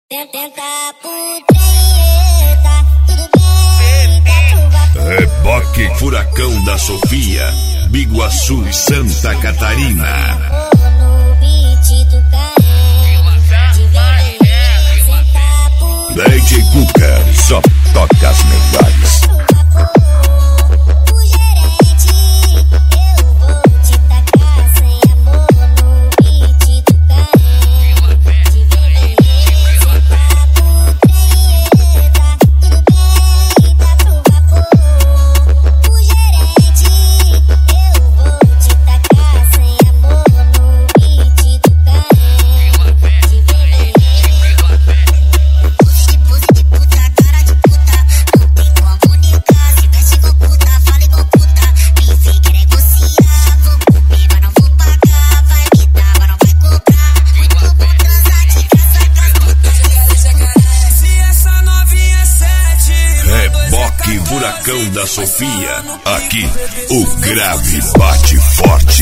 Tenta putreta, tudo bem, dá pro vapor. Reboque Furacão da Sofia, Biguaçu, Santa Catarina. No beat do carro, de vermelho, senta putreta. DJ Cuca, só toca as melhores. Furacão da Sofia, aqui o grave bate forte.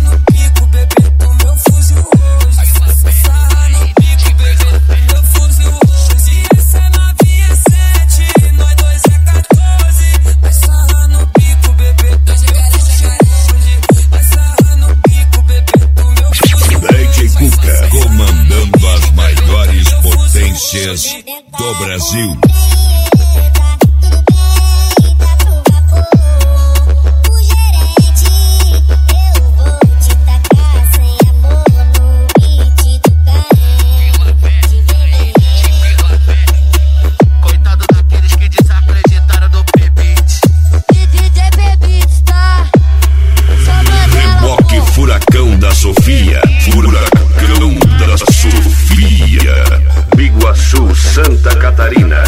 DJ Cuca comandando as maiores potências do Brasil. Furacão da Sofia, Furacão da Sofia, Biguaçu, Santa Catarina.